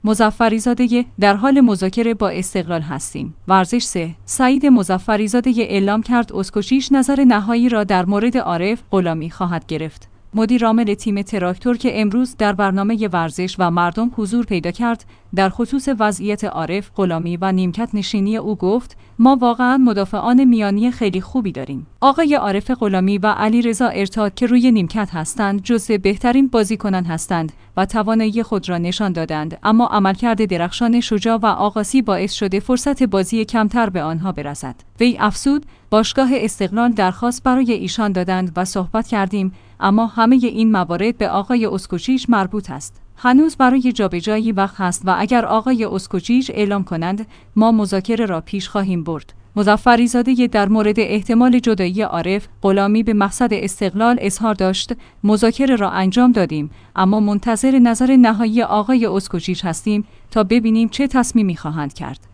مظفریزاده در حال مذاکره با استقلال هستیم. ورزش 3. سعید مظفریزاده اعلام کرد اسکوچیچ نظر نهایی را در مورد عارف غلامی خواهد گرفت. مدیر عامل تیم تراکتور که امروز در برنامه ورزش و مردم حضور پیدا کرد، در خصوص وضعیت عارف غلامی و نیمکت نشینی او گفت: ما واقعا مدافعان میانی خیلی خوبی داریم. آقای عارف غلامی و علیرضا ارتاد که روی نیمکت هستند جزو بهترین بازیکنان هستند و توانایی خود را نشان دادند، اما عملکرد درخشان شجاع و آقاسی باعث شده فرصت بازی کمتر به آنها برسد. وی افزود: باشگاه استقلال درخواست برای ایشان دادند و صحبت کردیم، اما همه این موارد به آقای اسکوچیچ مربوط است. هنوز برای جابجایی وقت هست و اگر آقای اسکوچیچ اعلام کنند ما مذاکره را پیش خواهیم برد. مظفریزاده در مورد احتمال جدایی عارف غلامی به مقصد استقلال اظهار داشت: مذاکره را انجام دادیم، اما منتظر نظر نهایی آقای اسکوچیچ هستیم تا ببینیم چه تصمیمی خواهند کرد.